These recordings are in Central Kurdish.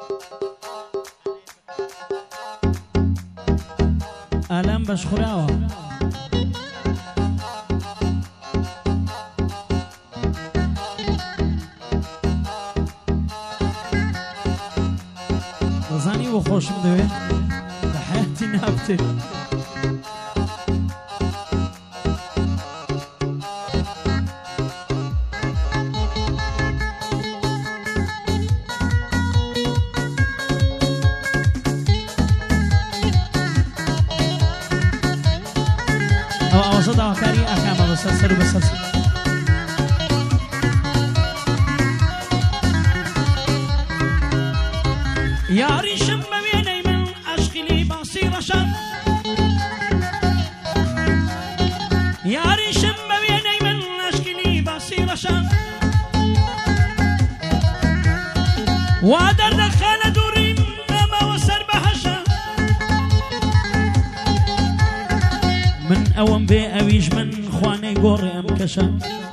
ئالام بەشخوراوە دەزانی بۆ خۆشم دەوێت لە حیاتی نابتێ داواکاری ئاکامە بەسەر سەر و بەسەر یاریشم بە وێنەی من عەشقی باسی ڕەشە یاریشم بە وێنەی من عەشقی باسی ڕەشە وا دەردەخەنە دووڕیم ئەمەوە سەر بەهەشە من ئەوەم بێ ئەویش من خوانەی گۆڕێ ئەم کەشە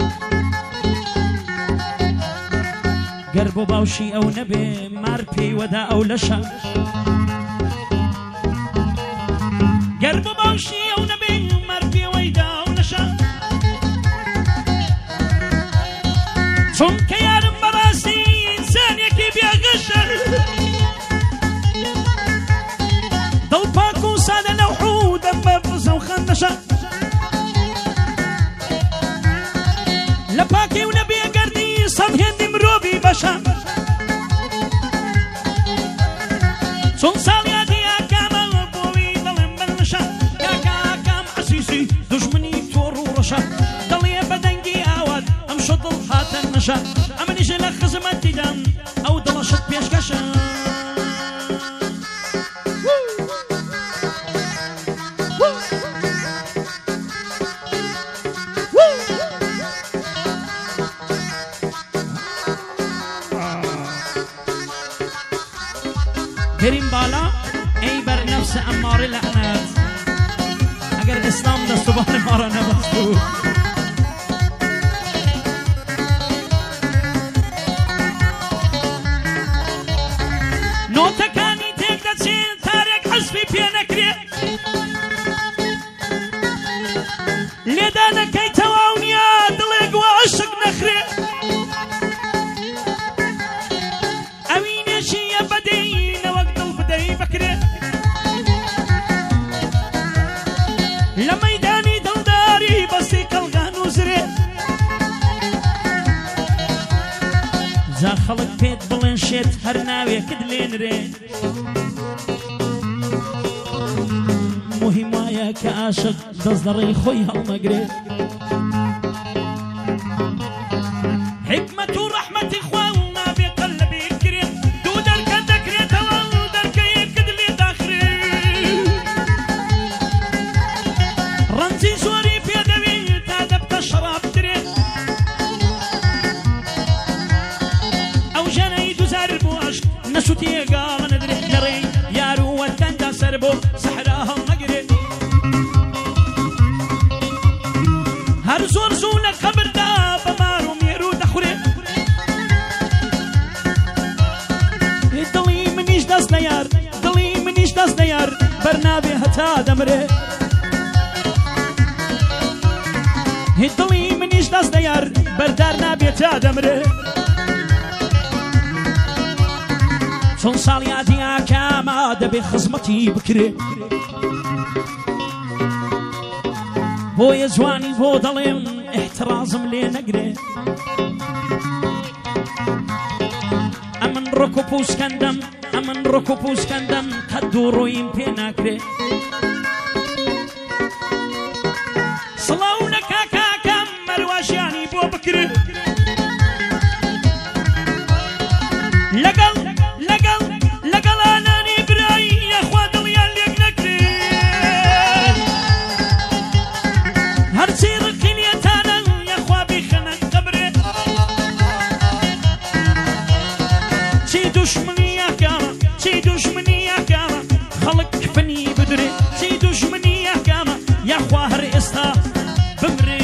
گەر بۆ باوشی ئەو نەبێ مار پێیوەدا ئەو لەشە گەر بۆ باوشی ئەو نەبێ مار پێوەیدا ئەو لەشە چونکە یارم بەڕاستی ئینسانێکی بێگەشە دڵپاک و سادە لەو حوودەم بە بزە و خەندەشە لە پاکی و نەبێ گەردی سەد هێندی مرۆڤی بەشە چۆن ساڵیاتی ئاکامە بۆوی دڵێم بەنشە کاکە ئاکام عەسیسی دوژمنی تۆڕ و ڕەشە دڵێ بەدەنگی ئاوات ئەم شە دڵ هاتە نەشە ئەمەنیشە لە خزمەتیدام ئەو دڵەشت پێشکەشە بریم بالا ای بر نفس اماره لعنت اگر اسلام دستوبان ما را نبست بود نوتەکانی تێک دەچێن تارێک حەزبی پێ نەکرێ لێدانەکەی تەواو نییە دڵێک وا عەشق نەخرێ ئەوینێشیە بەدەی بکرێ لە مەیدانی دڵداری بەستی کەڵگان و زرێ جا خەڵک پێت بڵێن شێت هەر ناوێکت لێنرێ مهم وایە کە عاشق دەست دەڕێی خۆی هەڵنەگرێ حکمەت و ڕەحمەتی خوا و نابێ قەلبی کرێ دوو دەرکە دەکرێتەوە ڕەنجی زۆری پێدەوێت تا دەبتە شەڕابترێ ئەو ژەنەی دووزار بۆ عەشق نەسووتی ئێگاڵە نەدرێ لەڕێ یار و وەتەندا سەر بۆ سەحرا هەڵنەگرێ هەر زۆر زوو لە قەبردا بە مار و مێرو دەخورێ دڵی منیش دەست نەیار دڵی منیش دەست نەیار بەرنابێ هەتا دەمرێ دڵی منیش دەست نەیار بەردار نابێت تا دەمرێ چۆن ساڵیاتی ئاکامە دەبێ خزمەتی بکرێ بۆیە جوانی بۆ دەڵێم احترازم لێ نەگرێ ئەمن ڕۆک و پووسکەندەم ئەمن ڕۆک و پووسکەندەم قەد و ڕۆیم پێ ناکرێ سڵاو لە کاکاکەم مەرواشیانی بۆ بکرێ لەگەڵ لەگەڵ لەگەڵ ئانانی برایی یەخوا دڵیان لێک نەکرێ هەرچی ڕقی لێتانە یەخوا بیخەنە قەبرێ چی دوشمنی یەکامە چی دوشمنی یەکامە خەڵک کفنی بدرێ چی دوشمنی یەکامە یەخوا هەر ئێستا بمرێ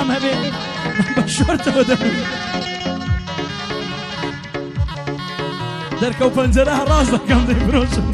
بەڵام هەبێ بە شۆرتەوە دەبێ دەرکە و پەنجەرە ڕاست دەکەم دەی برۆشم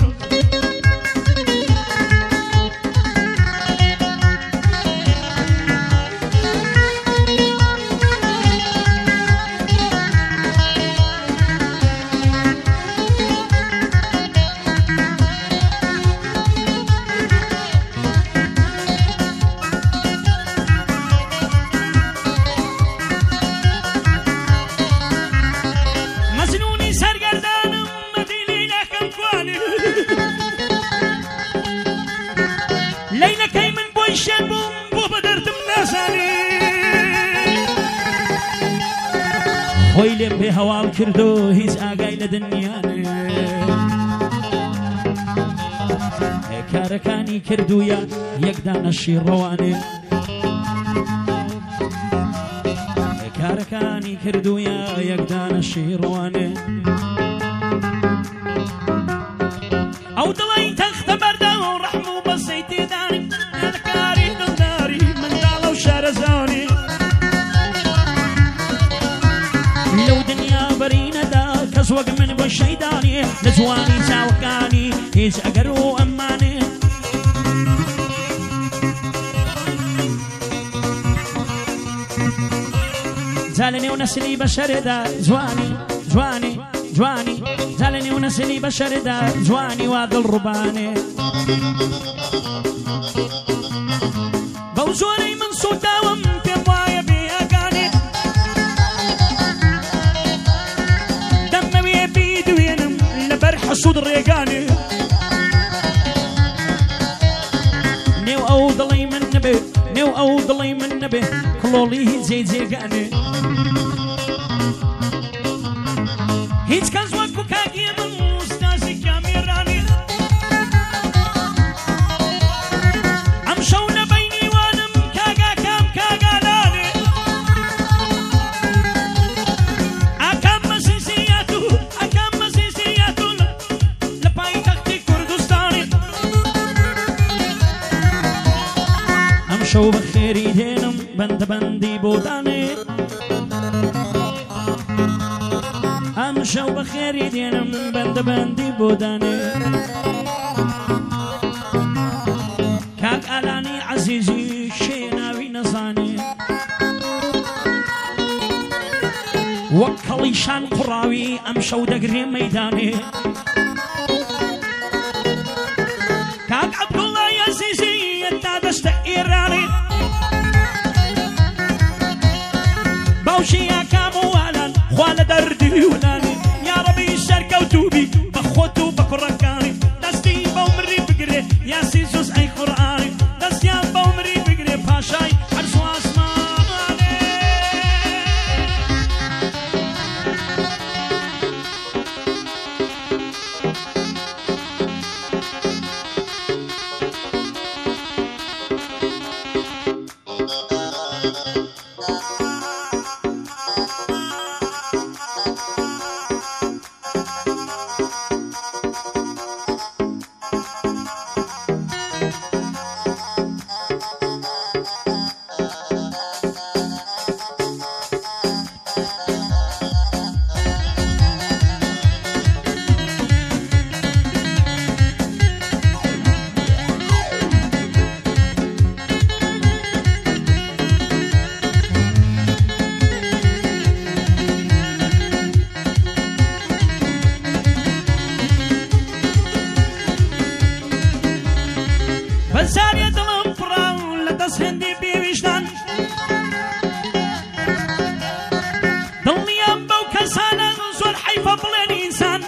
خۆی لێم بێ هەواڵ کردو هیچ ئاگای لە دنیانێ کارەکانی کردوویە یەکدانە شیڕەوانێ کارەکانی کردوویە یەکدانە شیڕەوانێ ئەو دڵی تەختە بەردە و ڕەحم و بەسەی تێدانی کاری دڵداری منداڵە و شارەزانی لەو دنیا بەرینەدا کەس وەک من بۆ شەیدانێ لە جوانی چاوەکانی هیچ ئەگەر و ئەمانێ جا لە نێو نەسلی بەشەرێدا جوانی جوانی جوانی جا لە نێو نەسلی بەشەرێدا جوانی وا دڵڕوبانێ بەو زۆرەی من سووداوم پێم وایە بێئەگانێ دەمەوێ بیدوێنم لەبەر حەسوود ڕێگانێ نێو ئەو دڵی من نەبێ نێو ئەو دڵی من نەبێ کڵۆڵی هیچ جێجێگانێ هیچ کەس وەکو کاگیە من ئوستازی کامێرانێ ئەم شەو لە بەینیوانم کاگاکام کاگالانێ ئاکام مەزیزیات و ئاکام مەزیزیات و لە پایتەختی کوردستانێ ئەم شەو بەخێری دێنم بەندەبەندی بۆ دانێ ئەم شەو بەخێری دێنم بەندەبەندی بۆ دانێ کاک ئالانی عەزیزی شێناوی نەزانێ وەک کەڵیشان قوڕاوی ئەم شەو دەگرێ مەیدانێ کاک عەبدوڵڵای عەزیزی تا دەستە ئێرانێ باوشی ئاکام و والان خوا لە دەردی وەلانێ یاڕەبی سەرکەوتوبی بە خۆت و بە کوڕەکانی دەستی بەو مری بگرێ یاسی زوز ئەی قورئانی دەستیان بەو مری بگرێ پاشای عەرش و ئاسمانێ بەزارێ دڵم پڕاو لە دەست هێندی بێویژدان دڵنیام بەو کەسانە زۆر حەیفە بڵێن ئینسان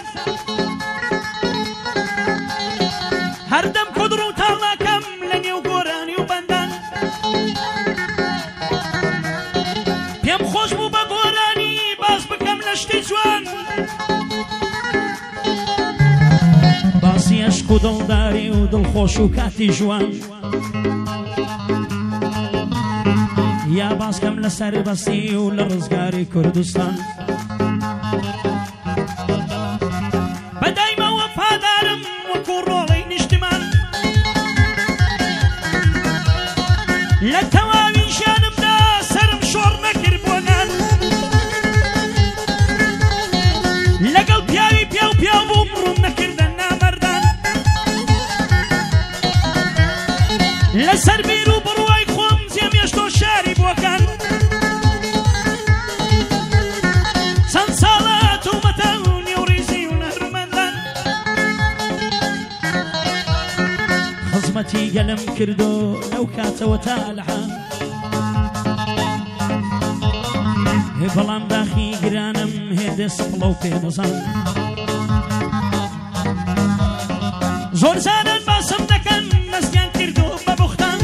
هەردەم کودڕ و تاڵاکەم لە نێو گۆرانی و بەندان پێم خۆش بوو بە گۆرانی باس بکەم لە شتی جوان باسی عەشق و دڵداری و دڵخۆش و کاتی ژوان یا باسکەم لەسەر بەستی و لە ڕزگاری کوردستان بەدایمە وەفادارم وەکو ڕۆڵەی نیشتمان لە تەواوی ژیانمدا سەرم بوو بڕوم نەکردە نامەردان لەسەر بیر و بڕوای خۆم زێمێشتۆ شاری بووەکان چەند ساڵە تومەتە و نێوڕیزی و نەرمەندان خزمەتی گەلم کردو لەو کاتەوە تا ئەلحام بەڵام داخی گرانم هێدە سپڵە و پێدەزان زۆر جاران باسم دەکەن مەستیان کردو بە بوختان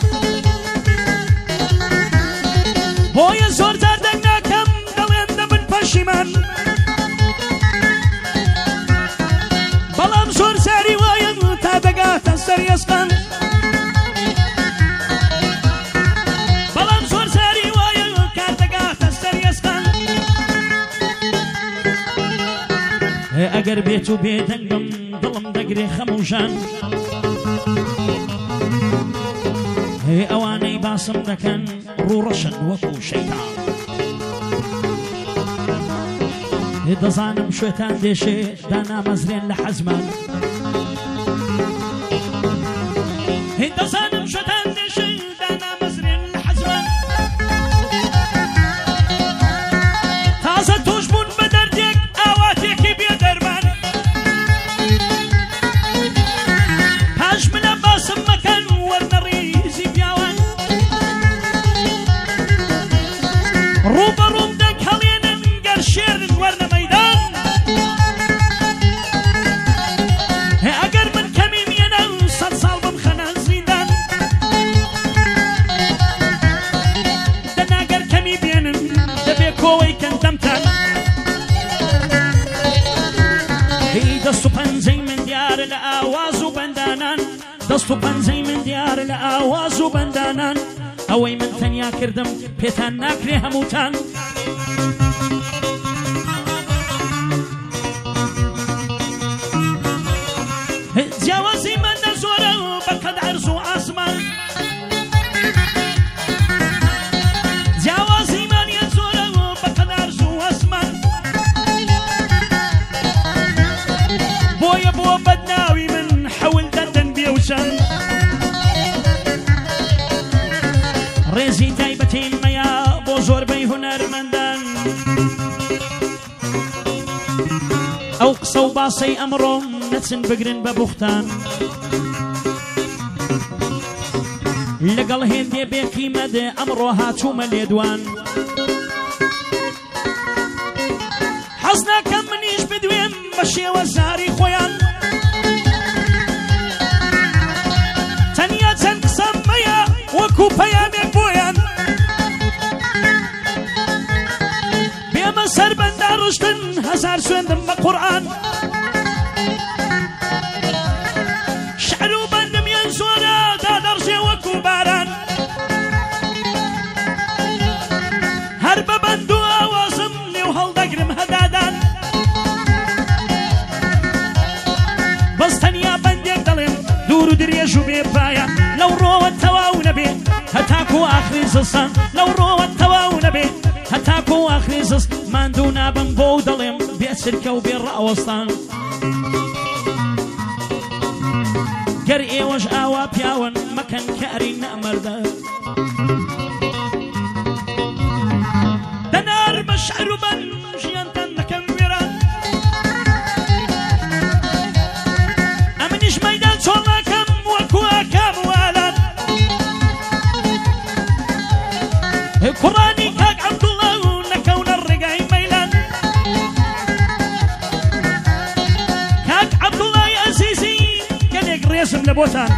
بۆیە زۆر جار دەنگ ناکەم دەڵێن دەبن پەشیمان بەڵام زۆر جاری وایە تا دەگاتە سەر ئێسقان ئەگەر بێت و بێدەنگم دڵم دەگرێ خەموژان ئەوانەی باسم دەکەن ڕوڕەشن وەکو شەیتان دەزانم شوێتان دێشێ دانامەزرێن لە حەزمان دەزانم شوێتان دێشێ دانامەزرێن لە حەزمان تازە توش بوون بە دەردێک ئاواتێکی بێ دەرمان پاش منە باسم مەکەن وەرنەڕیزی پیاوان ڕووبەڕووم دەنگ هەڵێنن گەر شێرن وەرنە مەیدان ئەگەر من کەمی مێنە سەد ساڵ بمخەنە زیندان دەناگەر کەمی بێنن دەبێ کۆوەی کەندەمتان دەست و پەنجەی من دیارە لە ئاواز و بەندانان دەست و پەنجەی من دیارە لە ئاواز و بەندانان ئەوەی من تەنیا کردم پێتان ناکرێ هەمووتان جیاوازی من نەزۆرە بەقەد عەرز و ئاسمان جیاوازی من نەزۆرە بەقەد عەرز و ئاسمان بۆیە بۆ بەدناوی من حەول دەردەن بێوچەن ڕێزی تایبەتی مەیە بۆ زۆربەی هونەرمەندان ئەو قسە و باسەی ئەمڕۆم نەچن بگرن بە بوختان لەگەڵ هێندێ بێقیمەت ئەمڕۆ هاتوومە لێدوان حەز ناکەم منیش بدوێم بە شێوە زاری خۆیان تەنیا چەند قسەم مەیە وەکو پەیامێک بۆیان بێمە سەر بەندە ڕشتن هەزار سوێندم بە قورئان شعر و بەندم یەن زۆرە دادەڕژێ وەکو باران هەر بە بەند و ئاوازم نێو هەڵدەگرم هەدادان بەس تەنیا بەندێک دەڵێم دوور و درێژ و بێپایە لەو ڕۆوە تەواو نەبێ هەتاکو ئاخری زستان لەو ڕۆوە تەواو نەبێ هەتاکو ئاخری زست ماندوو نابم بۆ و دەڵێم بێ چرکە و بێ ڕاوەستان گەر ئێوەش ئاوا پیاون مەکەن کاری نەمەردە دەنار بە شعر و بەن ژیانتان دەکەم وێران ئەمنیش مەیدان چۆڵ ناکەم وەکو ئاکام والان کوڕانی کاک عەبدوڵڵا و نەکەونە ڕێگای مەیلان کاک عەبدوڵڵای ئەزیزی گەلێک ڕێزم لە بۆتان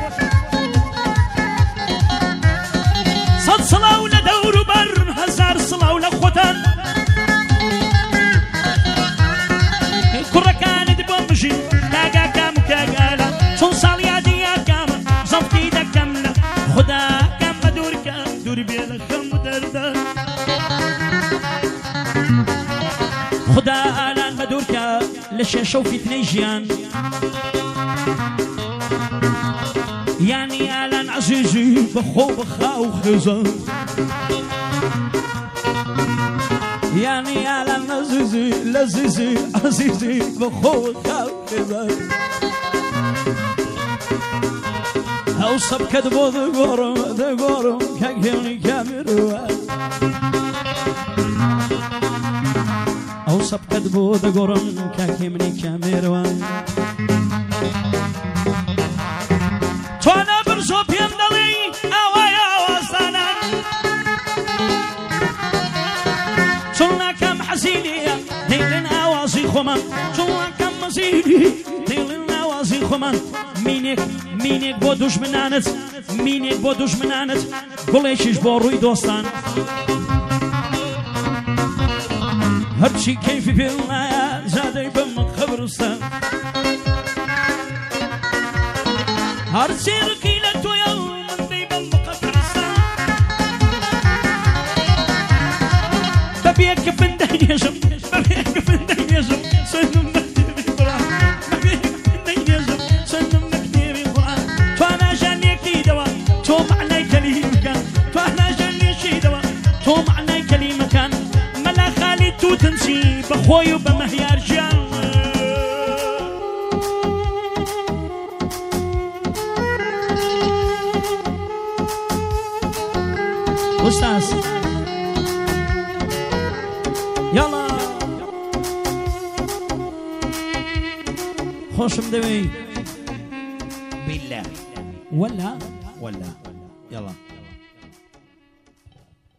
سەد سڵاو لە دەور و بەر هەزار سڵاو لە خۆتان کوڕەکانت بۆ مژین کاگاکام و کاگالا چۆن ساڵ یادی یاکامە زەڵتی دەکەم لە خوداکەم بە دوورکەم دوور بێ لە خەم و دەردە خدا ئالان بە دوورکە لە شێشە و فیتنەی ژیان یانی ئالان عەزیزی بەخۆ بەخا و خێزان يعني على لذيذي لذيذي عزيزي بخوة خالقي أوصب كدبو دقورم كاكيوني كاميرو أوصب كدبو دقورم كاكيوني كاميرو توانا برزو بيمدلي أوايا وصانا شلنا كم حسيني ديلن أوازي خمان شلنا كم مسيني ديلن أوازي خمان مینێک بۆ دوژمنانت مینێک بۆ دوژمنانت گوڵێکیش بۆ ڕووی دۆستان هەرچی کەیفی پێ وایە زادەی بم خەبرستان هەرچی ڕقی لە تۆیە من دەی بم خەبرستان بەبێ کە بندەینێژم بەبێ کە بندەینێژم سندم تمشي بخوي وبمهيار جان أستاذ يلا خوش مدوي بالله ولا يلا